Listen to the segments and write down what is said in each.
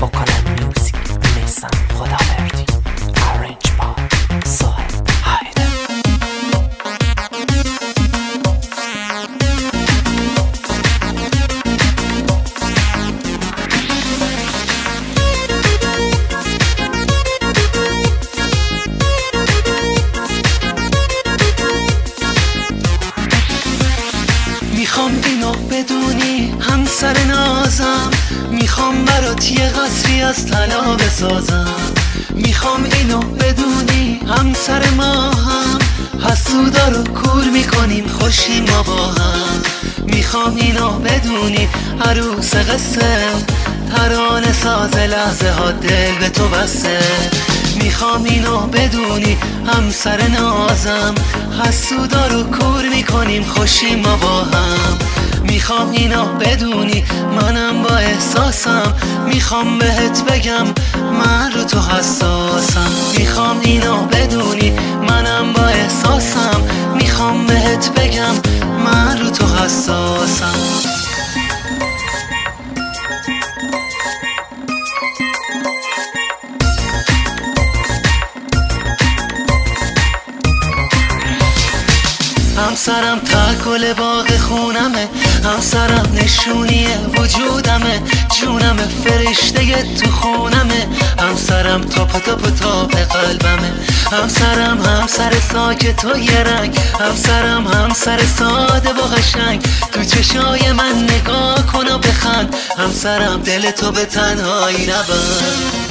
بکنم میوزیک میسم خداوردی ارنج با سوهل هایده. میخوام اینو بدونی همسر نازم، میخوام برات یه قصری از طلا بسازم. میخوام اینو بدونی همسر ما هم حسودا رو کور میکنیم خوشی ما با هم. میخوام اینو بدونی عروس قصه ترانه ساز لحظه ها دل به تو بسته. میخوام اینو بدونی همسر نازم حسودا رو کور میکنیم خوشی ما با هم. میخوام اینو بدونی منم با احساسم، میخوام بهت بگم من رو تو حساسم. میخوام اینو بدونی منم با احساسم، میخوام بهت بگم من رو تو حساسم. همسرم تکل باغ خونمه، همسرم نشونی وجودمه، جونم فرشته تو خونمه، همسرم تاپ قلبمه. همسرم همسر ساکت و یه رنگ، همسرم همسر ساده و قشنگ، تو چشای من نگاه کن و بخند، همسرم دل تو به تنهایی نبند.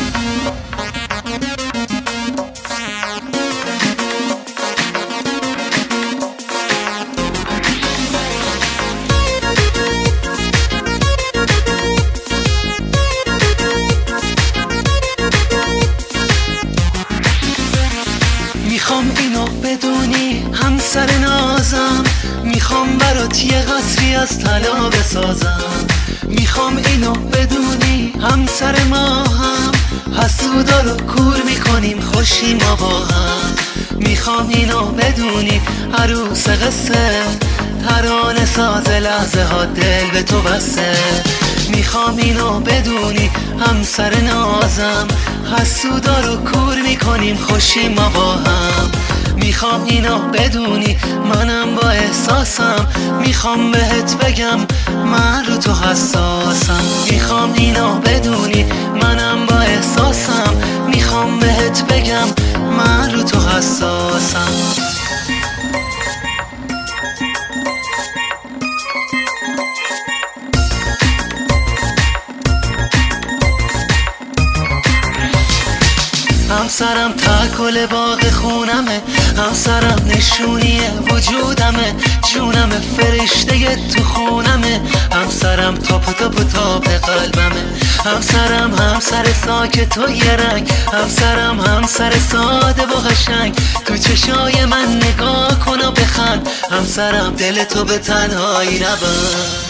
میخوام اینو بدونی همسر نازم، میخوام برات یه قصری از طلا بسازم. میخوام اینو بدونی همسر ما هم حسودا رو کور میکنیم خوشی ما با هم. میخوام اینو بدونی عروس قصه ترانه ساز لحظه ها دل به تو بسته. میخوام اینو بدونی همسر نازم حسودا رو کور میکنیم خوشی ما با هم. میخوام اینو بدونی منم با احساسم، میخوام بهت بگم من رو تو حساسم. میخوام اینو بدونی منم با احساسم، میخوام بهت بگم من رو تو حساسم. همسرم تکل باغ خونمه، همسرم نشونی وجودمه، جونم فرشته تو خونمه، همسرم تاپ قلبمه. همسرم همسر ساکت و یه رنگ، همسرم همسر ساده و قشنگ، تو چشای من نگاه کن و بخند، همسرم دل تو به تنهایی نبند.